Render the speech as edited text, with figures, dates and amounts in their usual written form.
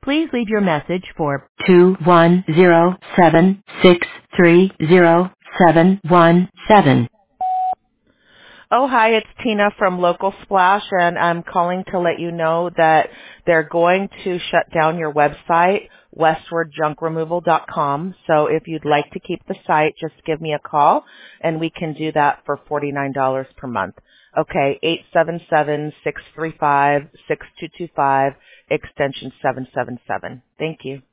Please leave your message for 21076307717. Oh, hi, it's Tina from Local Splash, and I'm calling to let you know that they're going to shut down your website, westwardjunkremoval.com. So if you'd like to keep the site, just give me a call, and we can do that for $49 per month. Okay, 877-635-6225, extension 777. Thank you.